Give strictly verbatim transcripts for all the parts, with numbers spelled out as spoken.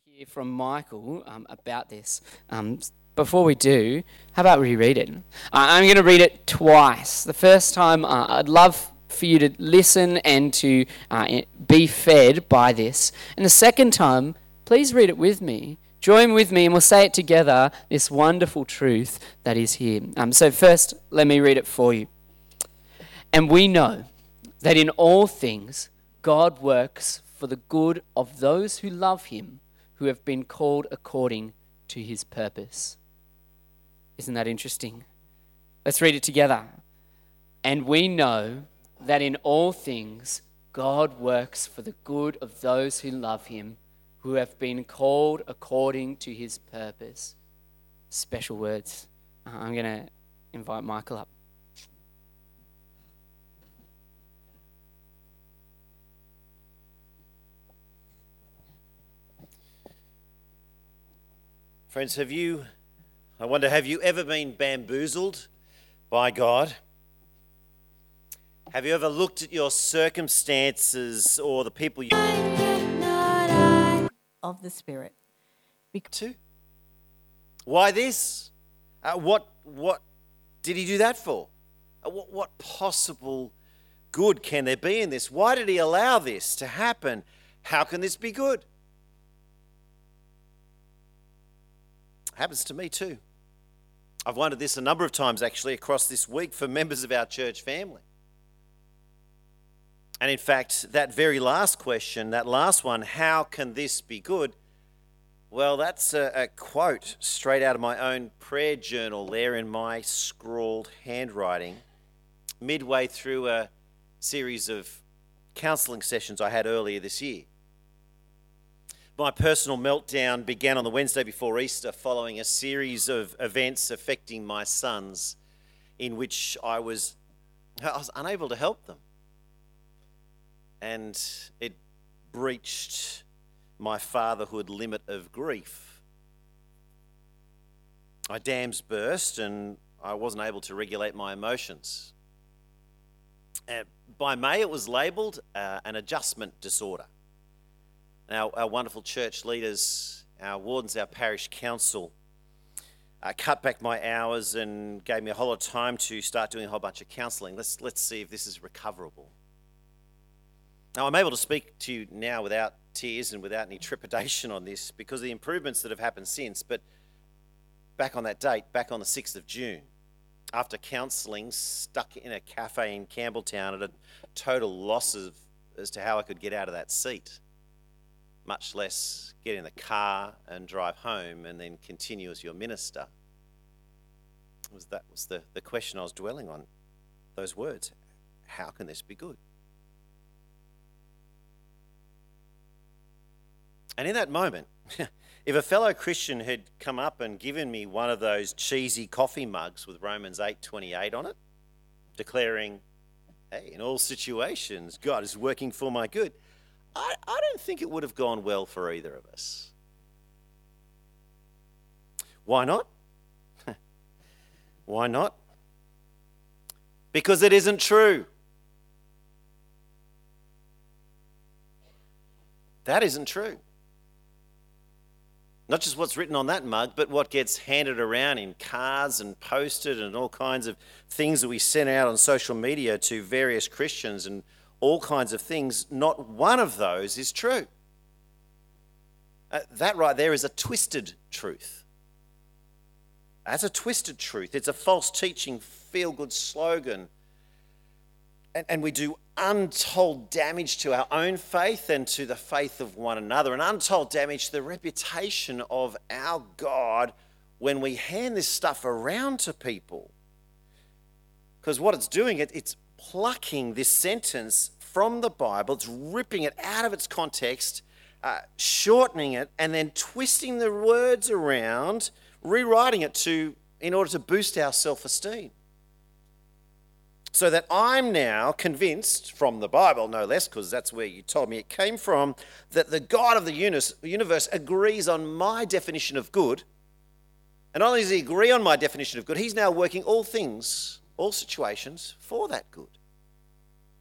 hear from Michael um, about this. Um, before we do, how about we read it? Uh, I'm going to read it twice. The first time, uh, I'd love for you to listen and to uh, be fed by this. And the second time, please read it with me. Join with me and we'll say it together, this wonderful truth that is here. Um, so first, let me read it for you. And we know that in all things, God works for the good of those who love him, who have been called according to his purpose. Isn't that interesting? Let's read it together. And we know that in all things God works for the good of those who love him, who have been called according to his purpose. Special words. Uh, I'm going to invite Michael up. Friends, have you, I wonder, have you ever been bamboozled by God? Have you ever looked at your circumstances or the people you... of the Spirit. To? Why this? Uh, what, what did he do that for? Uh, what, what possible good can there be in this? Why did he allow this to happen? How can this be good? Happens to me too. I've wondered this a number of times actually across this week for members of our church family. And in fact, that very last question, that last one, how can this be good? Well, that's a, a quote straight out of my own prayer journal there in my scrawled handwriting, midway through a series of counselling sessions I had earlier this year. My personal meltdown began on the Wednesday before Easter following a series of events affecting my sons in which I was, I was unable to help them. And it breached my fatherhood limit of grief. My dams burst and I wasn't able to regulate my emotions. And by May it was labelled uh, an adjustment disorder. Our, our wonderful church leaders, our wardens, our parish council, uh, cut back my hours and gave me a whole lot of time to start doing a whole bunch of counselling. Let's, let's see if this is recoverable. Now, I'm able to speak to you now without tears and without any trepidation on this because of the improvements that have happened since, but back on that date, back on the sixth of June, after counselling, stuck in a cafe in Campbelltown at a total loss of, as to how I could get out of that seat, much less get in the car and drive home and then continue as your minister. Was that was the, the question I was dwelling on, those words. How can this be good? And in that moment, if a fellow Christian had come up and given me one of those cheesy coffee mugs with Romans eight twenty-eight on it, declaring, hey, in all situations, God is working for my good, I, I don't think it would have gone well for either of us. Why not? Why not? Because it isn't true. That isn't true. Not just what's written on that mug, but what gets handed around in cards and posted and all kinds of things that we send out on social media to various Christians and all kinds of things. Not one of those is true. Uh, that right there is a twisted truth. That's a twisted truth. It's a false teaching, feel-good slogan. And, and we do untold damage to our own faith and to the faith of one another, and untold damage to the reputation of our God when we hand this stuff around to people. Because what it's doing, it, it's plucking this sentence from the Bible, it's ripping it out of its context, uh, shortening it, and then twisting the words around, rewriting it to in order to boost our self-esteem. So that I'm now convinced, from the Bible no less, because that's where you told me it came from, that the God of the universe agrees on my definition of good. And not only does he agree on my definition of good, he's now working all things, all situations for that good.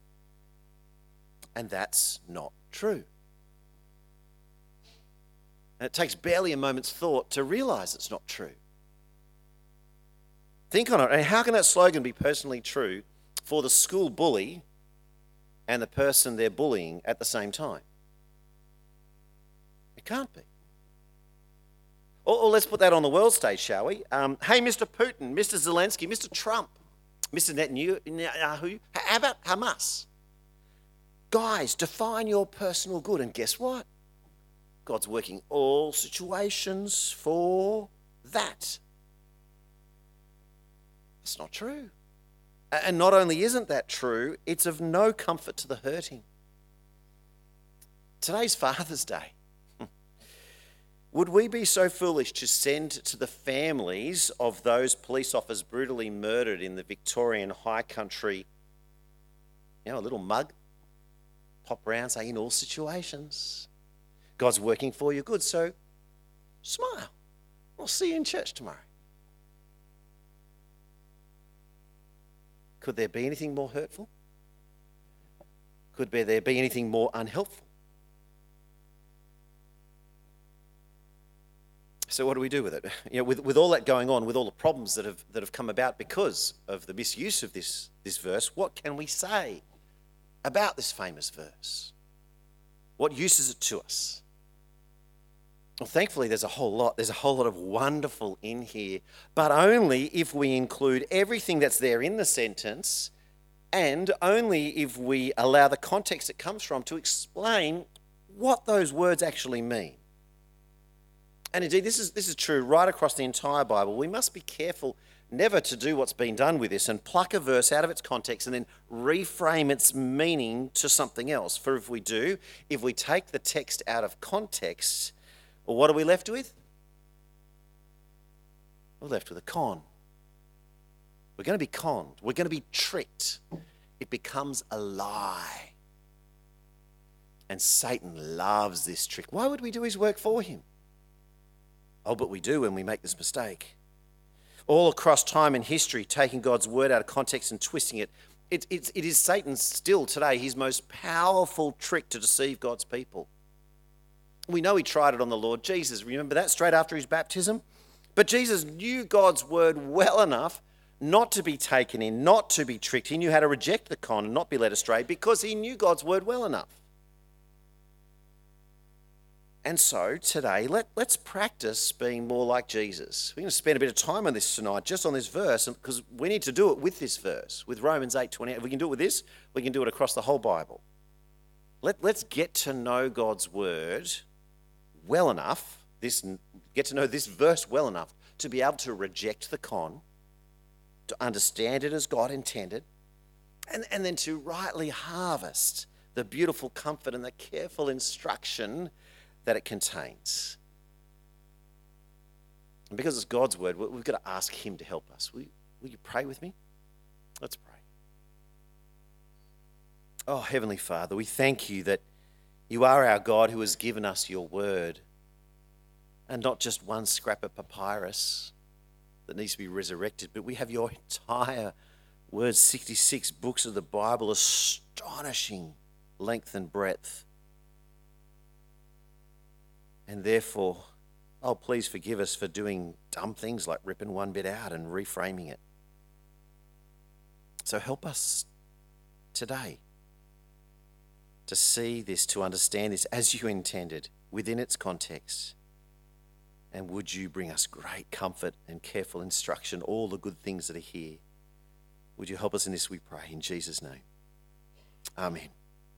And that's not true. And it takes barely a moment's thought to realise it's not true. Think on it. And how can that slogan be personally true for the school bully and the person they're bullying at the same time? It can't be. Or, or let's put that on the world stage, shall we? Um, hey, Mister Putin, Mister Zelensky, Mister Trump, Mister Netanyahu, how about Hamas? Guys, define your personal good. And guess what? God's working all situations for that. It's not true. And not only isn't that true, it's of no comfort to the hurting. Today's Father's Day. Would we be so foolish to send to the families of those police officers brutally murdered in the Victorian High Country, you know, a little mug? Pop around, say, in all situations, God's working for your good, so smile. We'll see you in church tomorrow. Could there be anything more hurtful? Could there be anything more unhelpful? So what do we do with it? You know, with, with all that going on, with all the problems that have that have come about because of the misuse of this, this verse, what can we say about this famous verse? What use is it to us? Well, thankfully, there's a whole lot. There's a whole lot of wonderful in here, but only if we include everything that's there in the sentence, and only if we allow the context it comes from to explain what those words actually mean. And indeed, this is this is true right across the entire Bible. We must be careful never to do what's been done with this and pluck a verse out of its context and then reframe its meaning to something else. For if we do, if we take the text out of context, well, what are we left with? We're left with a con. We're going to be conned. We're going to be tricked. It becomes a lie. And Satan loves this trick. Why would we do his work for him? Oh, but we do when we make this mistake. All across time and history, taking God's word out of context and twisting it, it, it, it is Satan still today, his most powerful trick to deceive God's people. We know he tried it on the Lord Jesus. Remember that straight after his baptism? But Jesus knew God's word well enough not to be taken in, not to be tricked. He knew how to reject the con and not be led astray because he knew God's word well enough. And so today, let, let's practice being more like Jesus. We're going to spend a bit of time on this tonight, just on this verse, because we need to do it with this verse, with Romans eight twenty-eight. If we can do it with this, we can do it across the whole Bible. Let, let's get to know God's word well enough, this, get to know this verse well enough to be able to reject the con, to understand it as God intended, and, and then to rightly harvest the beautiful comfort and the careful instruction that it contains. And because it's God's word, we've got to ask him to help us. Will you, will you pray with me? Let's pray. Oh, Heavenly Father, we thank you that you are our God who has given us your word, and not just one scrap of papyrus that needs to be resurrected, but we have your entire word, sixty-six books of the Bible, astonishing length and breadth. And therefore, oh, please forgive us for doing dumb things like ripping one bit out and reframing it. So help us today to see this, to understand this as you intended within its context. And would you bring us great comfort and careful instruction, all the good things that are here. Would you help us in this, we pray, in Jesus' name. Amen.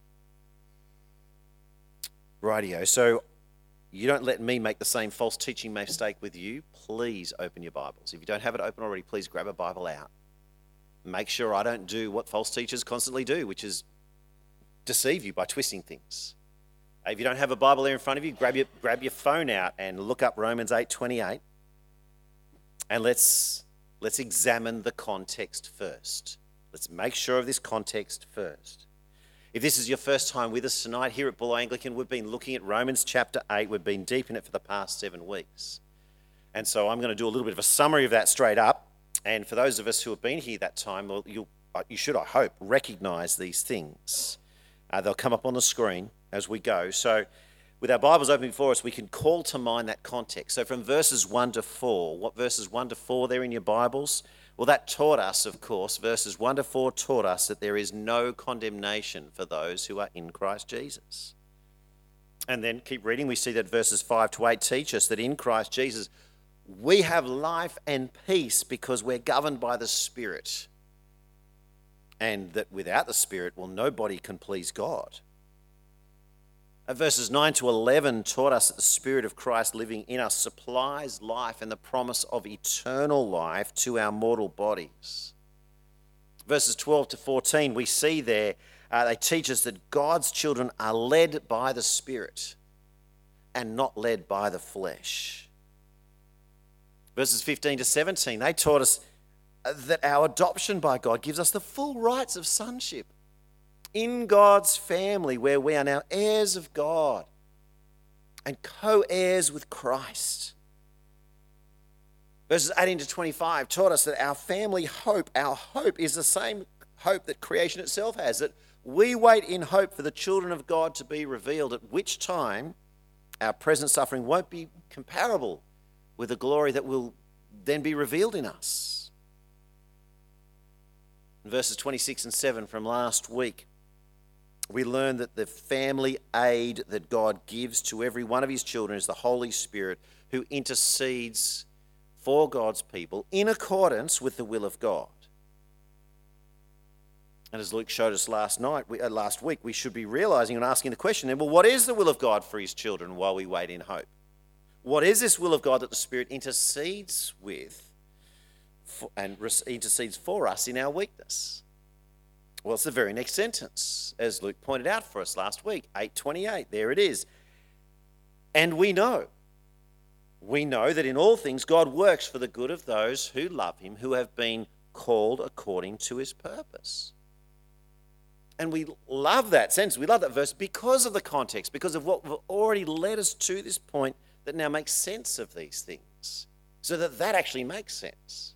Rightio. So, you don't let me make the same false teaching mistake with you. Please open your Bibles. If you don't have it open already, please grab a Bible out. Make sure I don't do what false teachers constantly do, which is deceive you by twisting things. If you don't have a Bible there in front of you, grab your, grab your phone out and look up Romans eight twenty-eight. And let's, let's examine the context first. Let's make sure of this context first. If this is your first time with us tonight here at Bull Anglican, we've been looking at Romans chapter eight. We've been deep in it for the past seven weeks. And so I'm going to do a little bit of a summary of that straight up. And for those of us who have been here that time, well, you'll, you should, I hope, recognise these things. Uh, they'll come up on the screen as we go. So with our Bibles open before us, we can call to mind that context. So from verses one to four, what verses one to four there in your Bibles? Well, that taught us, of course, verses one to four taught us that there is no condemnation for those who are in Christ Jesus. And then keep reading, we see that verses five to eight teach us that in Christ Jesus, we have life and peace because we're governed by the Spirit. And that without the Spirit, well, nobody can please God. Verses nine to eleven taught us that the Spirit of Christ living in us supplies life and the promise of eternal life to our mortal bodies. Verses twelve to fourteen, we see there, uh, they teach us that God's children are led by the Spirit and not led by the flesh. Verses fifteen to seventeen, they taught us that our adoption by God gives us the full rights of sonship in God's family, where we are now heirs of God and co-heirs with Christ. Verses eighteen to twenty-five taught us that our family hope, our hope is the same hope that creation itself has, that we wait in hope for the children of God to be revealed, at which time our present suffering won't be comparable with the glory that will then be revealed in us. In verses twenty-six and seven from last week, we learn that the family aid that God gives to every one of his children is the Holy Spirit, who intercedes for God's people in accordance with the will of God. And as Luke showed us last night, we, uh, last week, we should be realizing and asking the question then, well, what is the will of God for his children while we wait in hope? What is this will of God that the Spirit intercedes with for, and intercedes for us in our weakness? Well, it's the very next sentence, as Luke pointed out for us last week, eight twenty-eight. There it is. And we know, we know that in all things God works for the good of those who love him, who have been called according to his purpose. And we love that sentence, we love that verse because of the context, because of what already led us to this point that now makes sense of these things, so that that actually makes sense.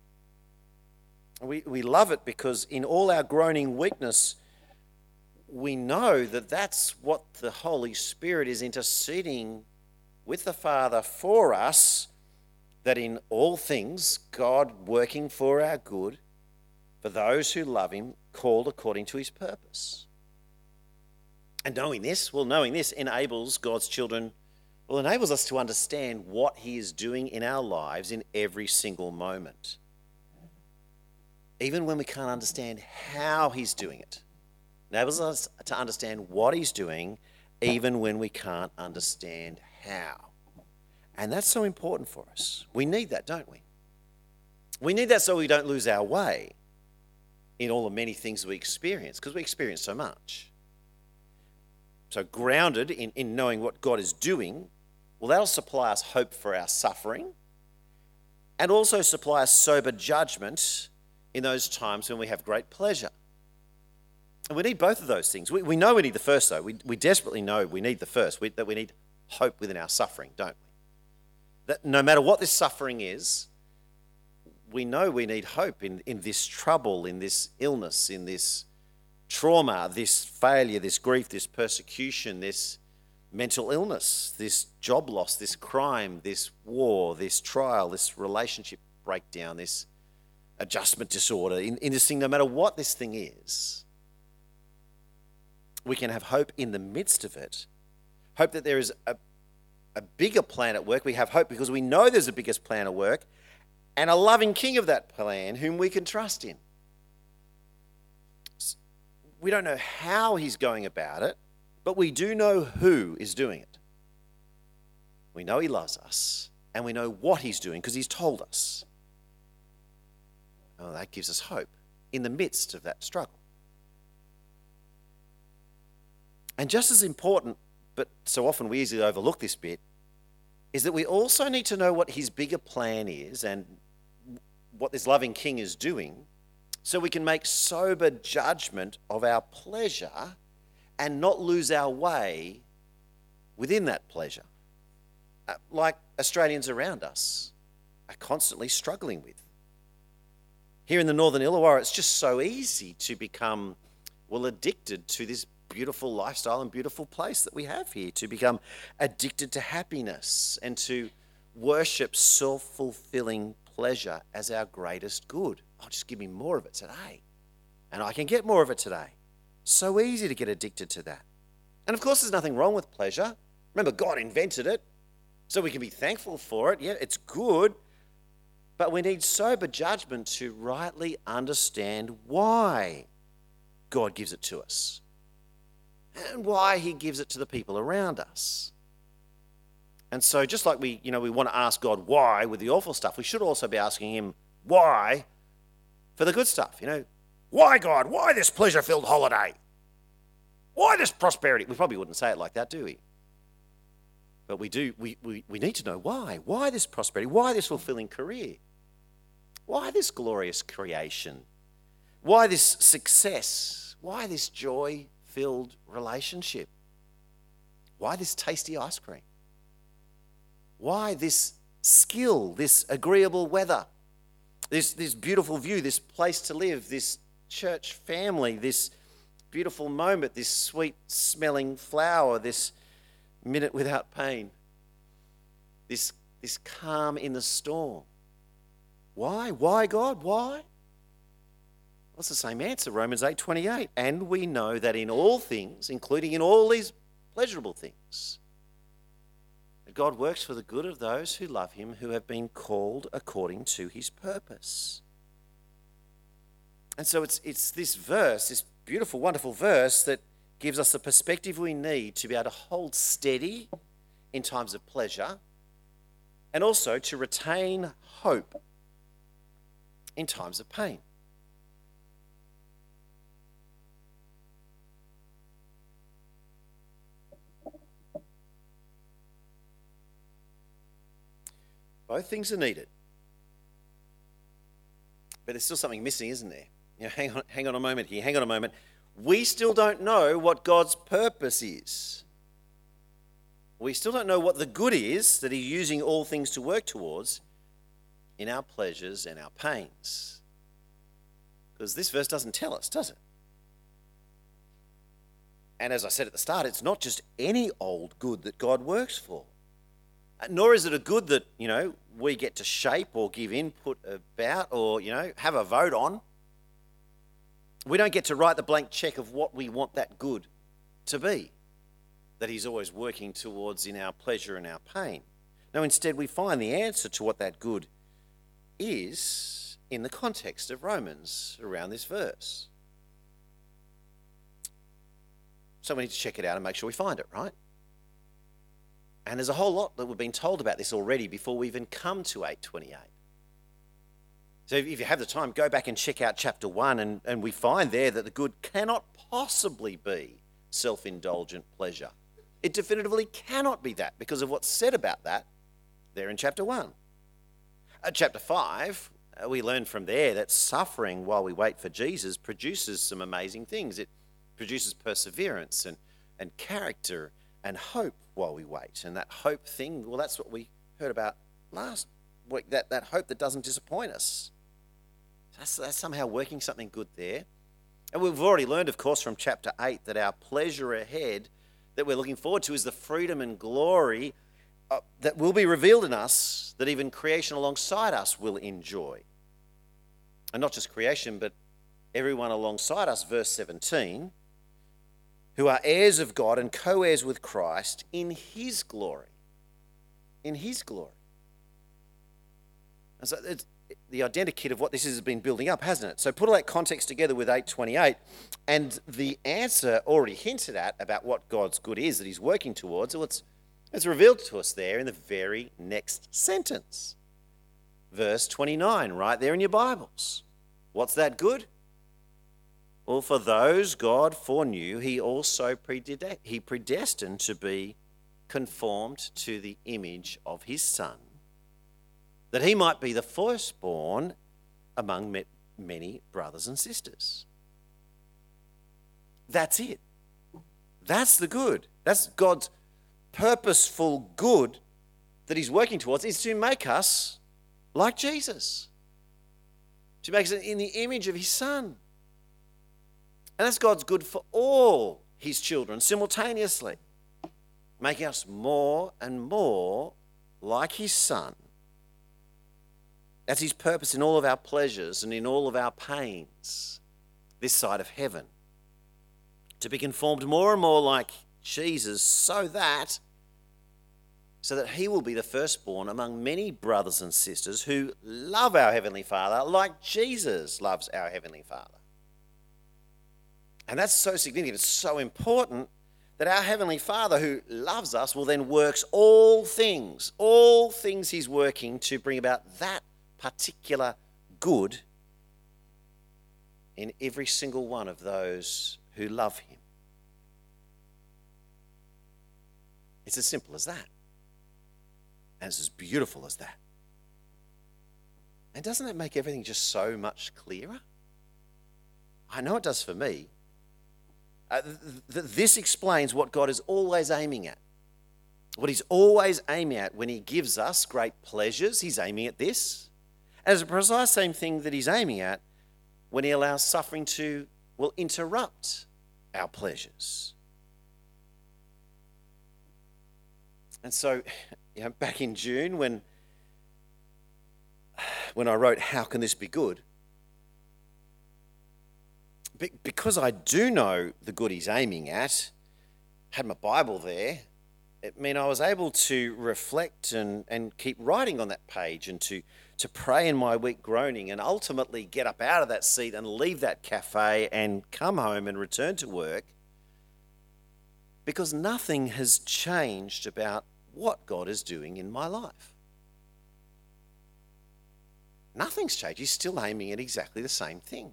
We, we love it because in all our groaning weakness, we know that that's what the Holy Spirit is interceding with the Father for us, that in all things, God working for our good, for those who love him, called according to his purpose. And knowing this, well, knowing this enables God's children, well, enables us to understand what he is doing in our lives in every single moment. Even when we can't understand how he's doing it. Enables us to understand what he's doing, even when we can't understand how. And that's so important for us. We need that, don't we? We need that so we don't lose our way in all the many things we experience, because we experience so much. So grounded in, in knowing what God is doing, well, that'll supply us hope for our suffering and also supply us sober judgment in those times when we have great pleasure. And we need both of those things. We, we know we need the first, though. We, we desperately know we need the first, we, that we need hope within our suffering, don't we? That no matter what this suffering is, we know we need hope in, in this trouble, in this illness, in this trauma, this failure, this grief, this persecution, this mental illness, this job loss, this crime, this war, this trial, this relationship breakdown, this adjustment disorder, in, in this thing, no matter what this thing is, we can have hope in the midst of it. Hope that there is a, a bigger plan at work. We have hope because we know there's a biggest plan at work and a loving king of that plan whom we can trust in. We don't know how he's going about it, but we do know who is doing it. We know he loves us and we know what he's doing because he's told us. Oh, that gives us hope in the midst of that struggle. And just as important, but so often we easily overlook this bit, is that we also need to know what his bigger plan is and what this loving king is doing so we can make sober judgment of our pleasure and not lose our way within that pleasure, like Australians around us are constantly struggling with. Here in the Northern Illawarra, it's just so easy to become, well, addicted to this beautiful lifestyle and beautiful place that we have here, to become addicted to happiness and to worship self-fulfilling pleasure as our greatest good. Oh, just give me more of it today. And I can get more of it today. So easy to get addicted to that. And of course, there's nothing wrong with pleasure. Remember, God invented it, so we can be thankful for it. Yeah, it's good. But we need sober judgment to rightly understand why God gives it to us and why he gives it to the people around us. And so just like we, you know, we want to ask God why with the awful stuff, we should also be asking him why for the good stuff. You know, why, God? Why this pleasure-filled holiday? Why this prosperity? We probably wouldn't say it like that, do we? But we do. We, we, we need to know why. Why this prosperity? Why this fulfilling career? Why this glorious creation? Why this success? Why this joy-filled relationship? Why this tasty ice cream? Why this skill, this agreeable weather, this, this beautiful view, this place to live, this church family, this beautiful moment, this sweet-smelling flower, this minute without pain, this, this calm in the storm? Why? Why, God? Why? Well, it's the same answer, Romans eight twenty-eight. And we know that in all things, including in all these pleasurable things, that God works for the good of those who love him, who have been called according to his purpose. And so it's, it's this verse, this beautiful, wonderful verse, that gives us the perspective we need to be able to hold steady in times of pleasure and also to retain hope in times of pain. Both things are needed. But there's still something missing, isn't there? You know, hang on, hang on a moment here, hang on a moment. We still don't know what God's purpose is. We still don't know what the good is that he's using all things to work towards in our pleasures and our pains. Because this verse doesn't tell us, does it? And as I said at the start, it's not just any old good that God works for. Nor is it a good that, you know, we get to shape or give input about or, you know, have a vote on. We don't get to write the blank check of what we want that good to be, that he's always working towards in our pleasure and our pain. No, instead we find the answer to what that good is in the context of Romans around this verse. So we need to check it out and make sure we find it, right? And there's a whole lot that we've been told about this already before we even come to eight twenty-eight. So if you have the time, go back and check out chapter one, and, and we find there that the good cannot possibly be self-indulgent pleasure. It definitively cannot be that because of what's said about that there in chapter one. At chapter five, uh, we learn from there that suffering while we wait for Jesus produces some amazing things. It produces perseverance and, and character and hope while we wait. And that hope thing, well, that's what we heard about last week, that, that hope that doesn't disappoint us. That's, that's somehow working something good there. And we've already learned, of course, from chapter eight that our pleasure ahead that we're looking forward to is the freedom and glory uh, that will be revealed in us, that even creation alongside us will enjoy. And not just creation, but everyone alongside us, verse seventeen, who are heirs of God and co-heirs with Christ in his glory. In his glory. And so it's the identikit of what this has been building up, hasn't it? So put all that context together with eight twenty-eight, and the answer already hinted at about what God's good is that he's working towards, well, it's, it's revealed to us there in the very next sentence. Verse twenty-nine, right there in your Bibles. What's that good? Well, for those God foreknew, he also predestined, he predestined to be conformed to the image of his Son, that he might be the firstborn among many brothers and sisters. That's it. That's the good. That's God's purposeful good that he's working towards, is to make us like Jesus, to make us in the image of his Son. And that's God's good for all his children simultaneously, making us more and more like his Son. That's his purpose in all of our pleasures and in all of our pains this side of heaven. To be conformed more and more like Jesus so that, so that he will be the firstborn among many brothers and sisters who love our Heavenly Father like Jesus loves our Heavenly Father. And that's so significant, it's so important that our Heavenly Father who loves us will then works all things, all things he's working to bring about that particular good in every single one of those who love him. It's as simple as that. And it's as beautiful as that. And doesn't that make everything just so much clearer? I know it does for me. Uh, th- th- this explains what God is always aiming at. What he's always aiming at when he gives us great pleasures, he's aiming at this. And it's the precise same thing that he's aiming at when he allows suffering to, well, interrupt our pleasures. And so, you know, back in June when, when I wrote, "How can this be good?" Be- because I do know the good he's aiming at, had my Bible there, it meant I was able to reflect and, and keep writing on that page and to, to pray in my weak groaning and ultimately get up out of that seat and leave that cafe and come home and return to work, because nothing has changed about what God is doing in my life. Nothing's changed. He's still aiming at exactly the same thing.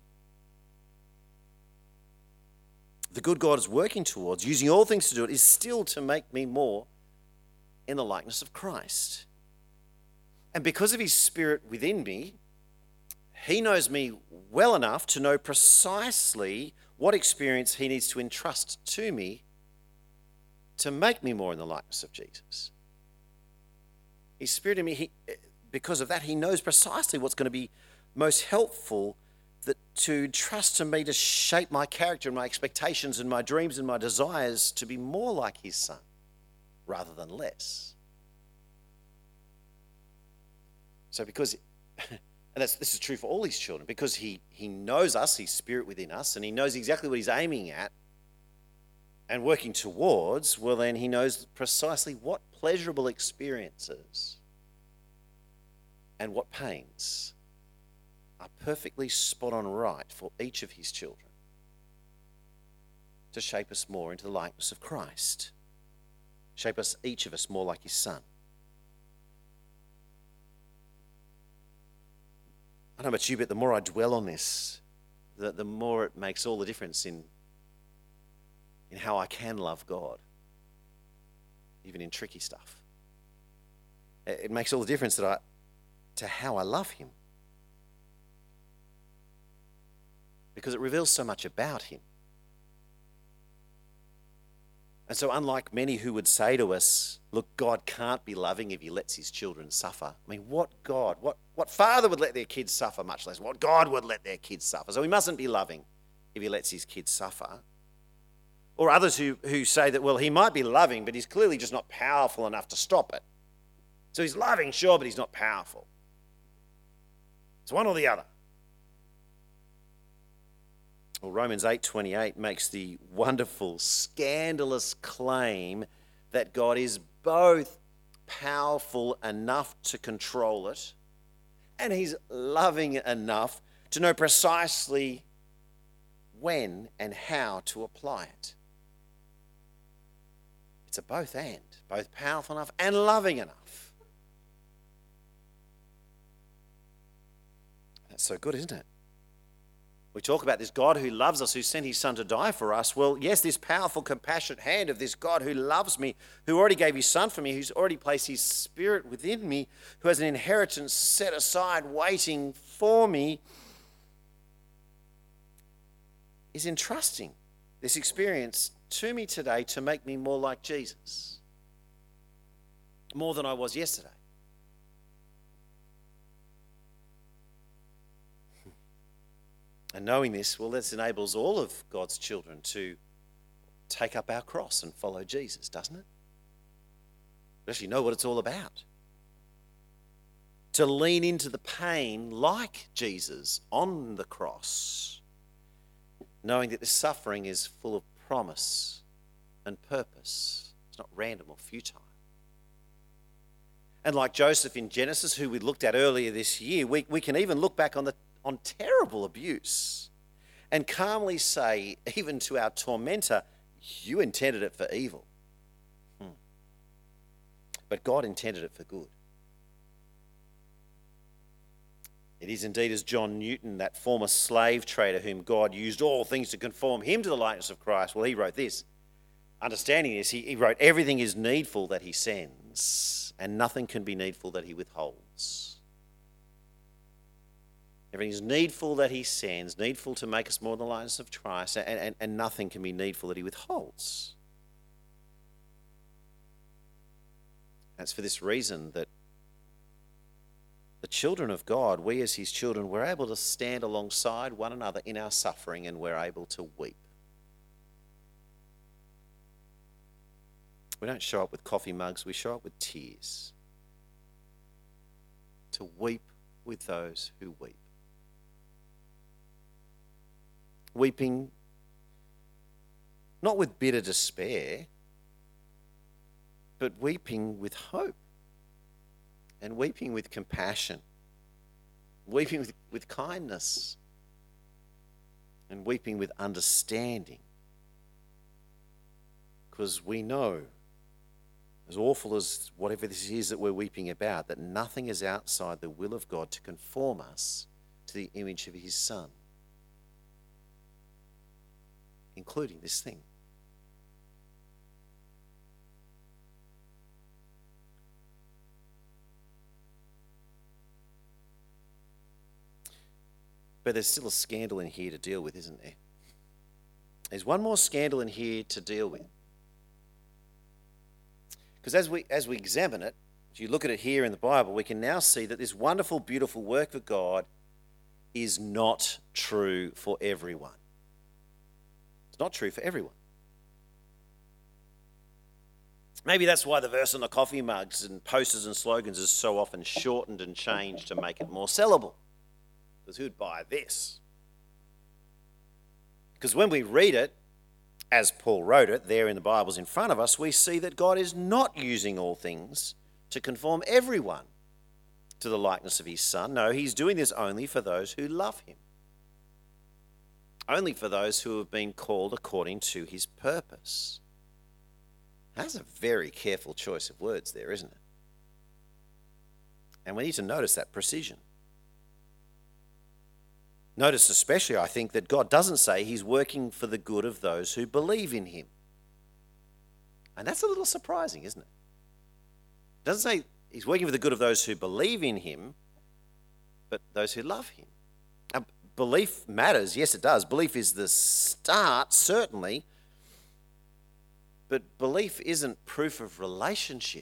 The good God is working towards, using all things to do it, is still to make me more in the likeness of Christ. And because of his Spirit within me, he knows me well enough to know precisely what experience he needs to entrust to me to make me more in the likeness of Jesus. His Spirit in me, he, because of that, he knows precisely what's going to be most helpful that to trust to me to shape my character and my expectations and my dreams and my desires to be more like his Son rather than less. So because, and that's, this is true for all his children, because he, he knows us, his Spirit within us, and he knows exactly what he's aiming at and working towards, well then he knows precisely what pleasurable experiences and what pains are perfectly spot on right for each of his children to shape us more into the likeness of Christ, shape us, each of us, more like his Son. I don't know about you, but the more I dwell on this, the, the more it makes all the difference in, in how I can love God, even in tricky stuff. It, it makes all the difference that I, to how I love him, because it reveals so much about him. And so unlike many who would say to us, look, God can't be loving if he lets his children suffer. I mean, what God, what, what father would let their kids suffer, much less what God would let their kids suffer? So he mustn't be loving if he lets his kids suffer. Or others who, who say that, well, he might be loving, but he's clearly just not powerful enough to stop it. So he's loving, sure, but he's not powerful. It's one or the other. Well, Romans eight twenty-eight makes the wonderful, scandalous claim that God is both powerful enough to control it and he's loving enough to know precisely when and how to apply it. It's a both and, both powerful enough and loving enough. That's so good, isn't it? We talk about this God who loves us, who sent his Son to die for us. Well, yes, this powerful, compassionate hand of this God who loves me, who already gave his Son for me, who's already placed his Spirit within me, who has an inheritance set aside waiting for me, is entrusting this experience to me today to make me more like Jesus, more than I was yesterday. And knowing this, well, this enables all of God's children to take up our cross and follow Jesus, doesn't it? We actually know what it's all about. To lean into the pain like Jesus on the cross, knowing that this suffering is full of promise and purpose. It's not random or futile. And like Joseph in Genesis, who we looked at earlier this year, we, we can even look back on the on terrible abuse and calmly say, even to our tormentor, you intended it for evil. Hmm. But God intended it for good. It is indeed as John Newton, that former slave trader whom God used all things to conform him to the likeness of Christ. Well, he wrote this. Understanding this, he, he wrote, everything is needful that he sends, and nothing can be needful that he withholds. Everything is needful that he sends, needful to make us more than the likeness of Christ, and, and, and nothing can be needful that he withholds. That's for this reason that the children of God, we as his children, we're able to stand alongside one another in our suffering, and we're able to weep. We don't show up with coffee mugs, we show up with tears. To weep with those who weep. Weeping not with bitter despair, but weeping with hope, and weeping with compassion, weeping with, with kindness, and weeping with understanding. Because we know, as awful as whatever this is that we're weeping about, that nothing is outside the will of God to conform us to the image of his Son, including this thing. But there's still a scandal in here to deal with, isn't there? There's one more scandal in here to deal with. Because as we as we examine it, as you look at it here in the Bible, we can now see that this wonderful, beautiful work of God is not true for everyone. It's not true for everyone. Maybe that's why the verse on the coffee mugs and posters and slogans is so often shortened and changed to make it more sellable. Because who'd buy this? Because when we read it, as Paul wrote it, there in the Bibles in front of us, we see that God is not using all things to conform everyone to the likeness of his Son. No, he's doing this only for those who love him. Only for those who have been called according to his purpose. That's a very careful choice of words there, isn't it? And we need to notice that precision. Notice especially, I think, that God doesn't say he's working for the good of those who believe in him. And that's a little surprising, isn't it? It doesn't say he's working for the good of those who believe in him, but those who love him. Now, belief matters. Yes, it does. Belief is the start, certainly. But belief isn't proof of relationship.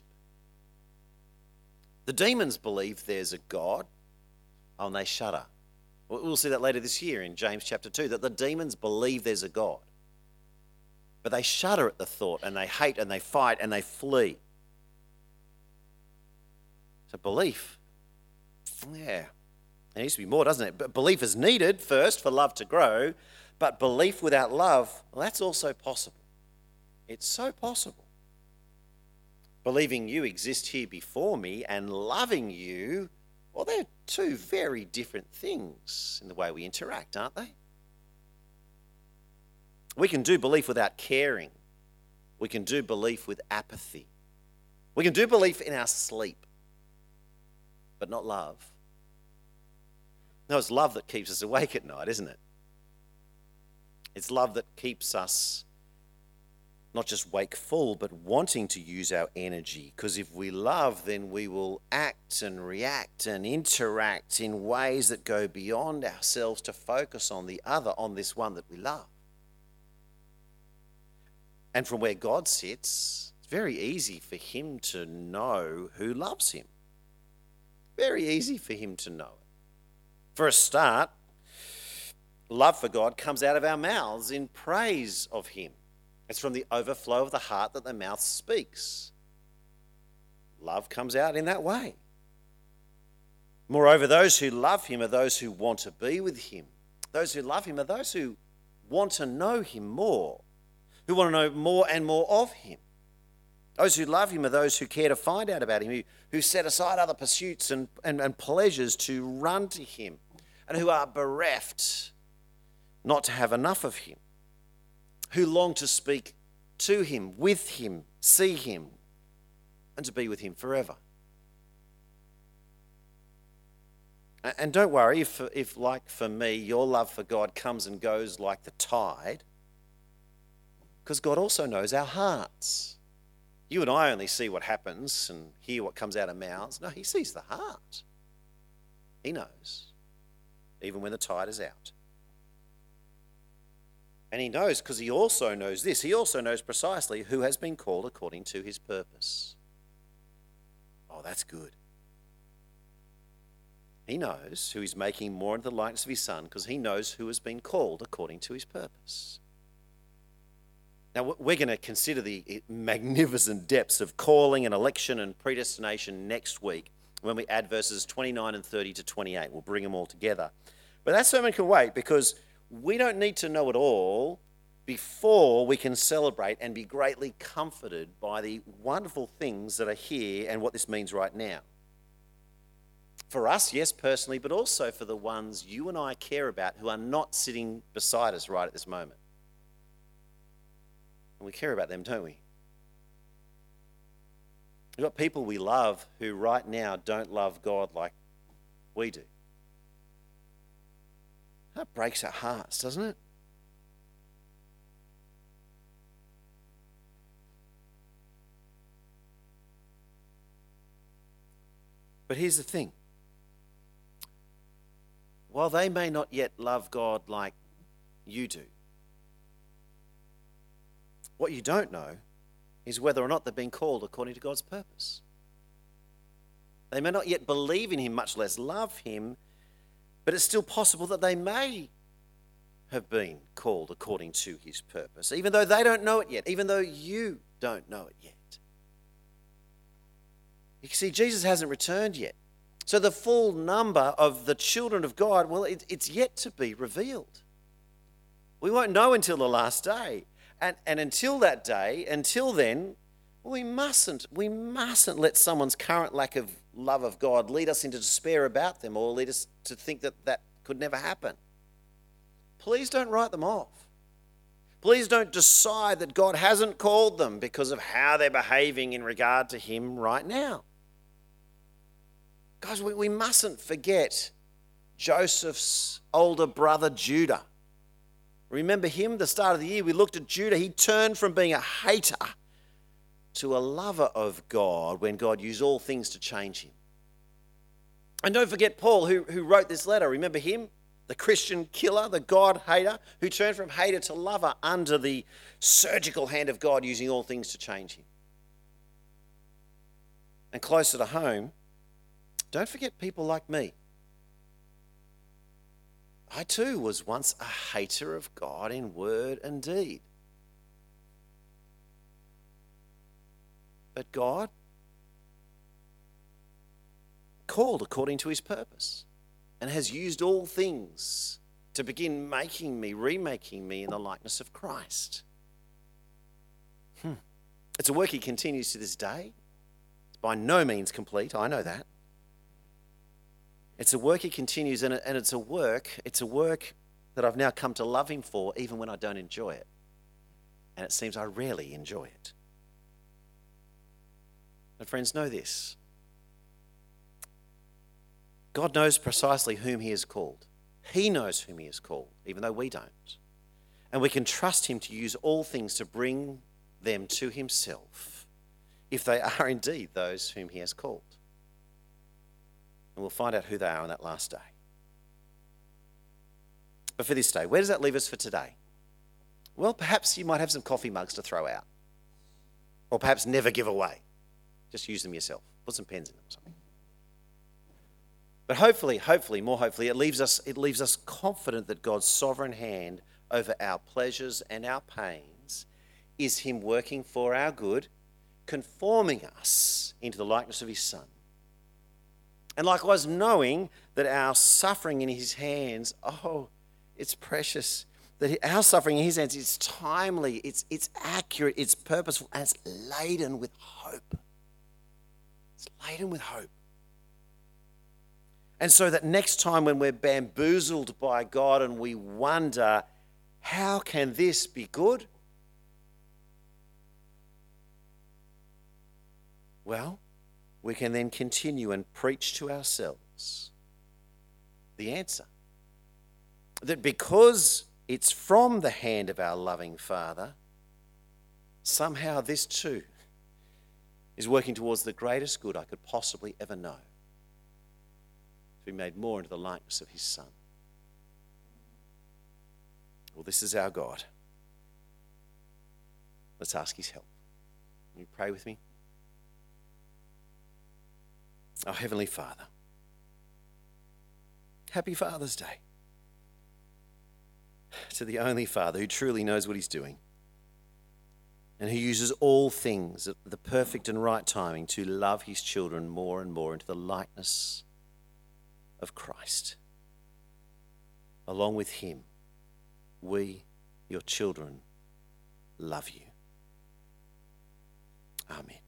The demons believe there's a God, oh, and they shudder. We'll see that later this year in James chapter two, that the demons believe there's a God. But they shudder at the thought, and they hate, and they fight, and they flee. So belief, yeah, there needs to be more, doesn't it? But belief is needed first for love to grow, but belief without love, well, that's also possible. It's so possible. Believing you exist here before me and loving you, well, they're two very different things in the way we interact, aren't they? We can do belief without caring. We can do belief with apathy. We can do belief in our sleep, but not love. No, it's love that keeps us awake at night, isn't it? It's love that keeps us not just wakeful, but wanting to use our energy. Because if we love, then we will act and react and interact in ways that go beyond ourselves to focus on the other, on this one that we love. And from where God sits, it's very easy for him to know who loves him. Very easy for him to know it. For a start, love for God comes out of our mouths in praise of him. It's from the overflow of the heart that the mouth speaks. Love comes out in that way. Moreover, those who love him are those who want to be with him. Those who love him are those who want to know him more, who want to know more and more of him. Those who love him are those who care to find out about him, who, who set aside other pursuits and, and, and pleasures to run to him, and who are bereft not to have enough of him, who long to speak to him, with him, see him, and to be with him forever. And don't worry if, if, like for me, your love for God comes and goes like the tide, because God also knows our hearts. You and I only see what happens and hear what comes out of mouths. No, he sees the heart. He knows, even when the tide is out. And he knows because he also knows this. He also knows precisely who has been called according to his purpose. Oh, that's good. He knows who he's making more into the likeness of his Son because he knows who has been called according to his purpose. Now, we're going to consider the magnificent depths of calling and election and predestination next week when we add verses twenty-nine and thirty to twenty-eight. We'll bring them all together. But that sermon can wait because we don't need to know it all before we can celebrate and be greatly comforted by the wonderful things that are here and what this means right now. For us, yes, personally, but also for the ones you and I care about who are not sitting beside us right at this moment. And we care about them, don't we? We've got people we love who right now don't love God like we do. That breaks our hearts, doesn't it? But here's the thing. While they may not yet love God like you do, what you don't know is whether or not they've been called according to God's purpose. They may not yet believe in him, much less love him, but it's still possible that they may have been called according to his purpose, even though they don't know it yet, even though you don't know it yet. You see, Jesus hasn't returned yet. So the full number of the children of God, well, it, it's yet to be revealed. We won't know until the last day. And, and until that day, until then, we mustn't, we mustn't let someone's current lack of love of God lead us into despair about them or lead us to think that that could never happen. Please don't write them off. Please don't decide that God hasn't called them because of how they're behaving in regard to him right now. Guys, we, we mustn't forget Joseph's older brother Judah. Remember him, the start of the year, we looked at Judah. He turned from being a hater to a lover of God when God used all things to change him. And don't forget Paul, who, who wrote this letter. Remember him, the Christian killer, the God hater, who turned from hater to lover under the surgical hand of God using all things to change him. And closer to home, don't forget people like me. I too was once a hater of God in word and deed. But God called according to his purpose and has used all things to begin making me, remaking me in the likeness of Christ. Hmm. It's a work he continues to this day. It's by no means complete, I know that. It's a work he continues, and it's a work, it's a work that I've now come to love him for, even when I don't enjoy it. And it seems I rarely enjoy it. But friends, know this. God knows precisely whom he has called. He knows whom he has called, even though we don't. And we can trust him to use all things to bring them to himself, if they are indeed those whom he has called. And we'll find out who they are on that last day. But for this day, where does that leave us for today? Well, perhaps you might have some coffee mugs to throw out. Or perhaps never give away. Just use them yourself. Put some pens in them or something. But hopefully, hopefully, more hopefully, it leaves us, it leaves us confident that God's sovereign hand over our pleasures and our pains is him working for our good, conforming us into the likeness of his Son. And likewise, knowing that our suffering in his hands, oh, it's precious. That our suffering in his hands is timely, it's, it's accurate, it's purposeful, and it's laden with hope. It's laden with hope. And so that next time when we're bamboozled by God and we wonder, how can this be good? Well, we can then continue and preach to ourselves the answer. That because it's from the hand of our loving Father, somehow this too is working towards the greatest good I could possibly ever know. To be made more into the likeness of his Son. Well, this is our God. Let's ask his help. Will you pray with me? Our Heavenly Father, happy Father's Day to the only Father who truly knows what he's doing and who uses all things at the perfect and right timing to love his children more and more into the likeness of Christ. Along with him, we, your children, love you. Amen.